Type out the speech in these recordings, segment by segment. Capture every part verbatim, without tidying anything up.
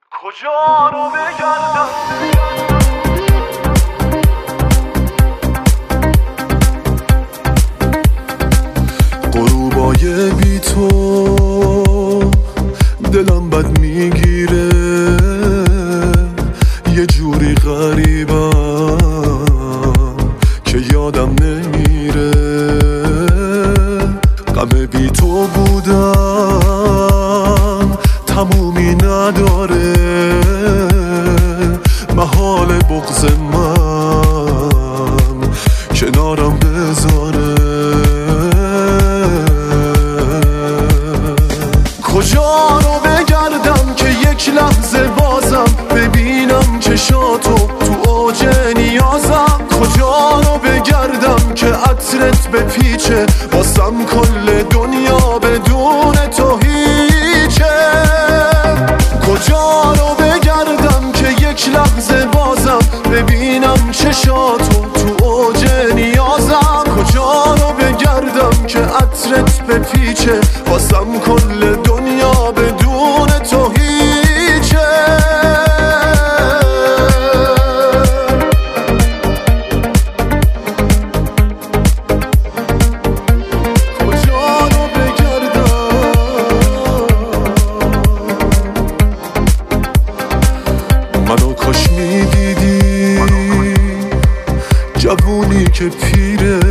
کجا رو بگردم غروبای بی تو دلم بد میگیره، یه جوری غریبم که یادم نمیره. غم بی تو بودم تمومی نداره، محال بغض من کنارم بذاره. کجا رو بگردم که یک لحظه بازم ببینم چشاتو تو اوج نیازم؟ کجا رو بگردم که عطرت بپیچه واسم کل دنیا بدون تو هیچه؟ کجا رو بگردم که یک لحظه بازم ببینم چشاتو تو اوج نیازم؟ کجا رو بگردم که عطرت بپیچه واسم کل دنیا بدون تو هیچه؟ کجا رو بگردم منو کاش میدیدی جوونی که پیره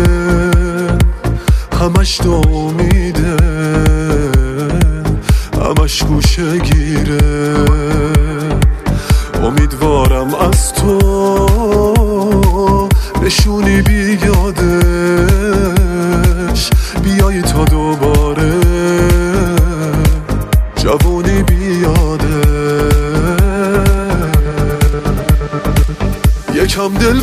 همش دا امیده، همش گوشه گیره. امیدوارم از تو نشونی بیادش بیایی تا دوباره جوونی بیاده. یکم دل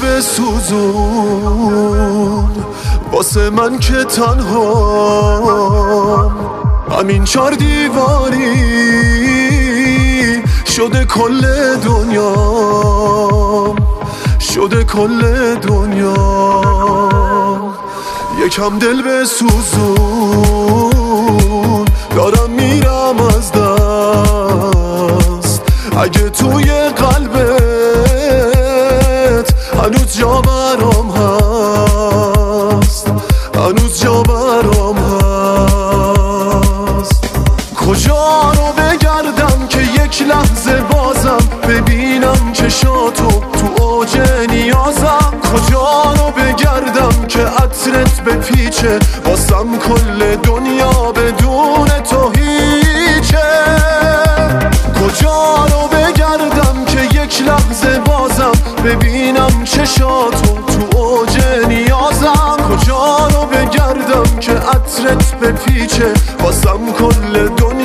بسوزون واسه من که تنهام، همین چار دیواری شده کل دنیا، شده کل دنیا. یکم دل بسوزون دارم میرم از دست، اگه توی قلبت هنوز جا برام هست، هنوز جا برام هست. کجا رو بگردم که یک لحظه بازم ببینم چشاتو تو اوج نیازم؟ کجا رو بگردم که عطرت بپیچه واسم کل دنیا بدون تو هیچه؟ کجا رو بگردم که یک لحظه بازم ببینم چشاتو تو اوج نیازم؟ کجا رو بگردم که عطرت بپیچه واسم کل دنیا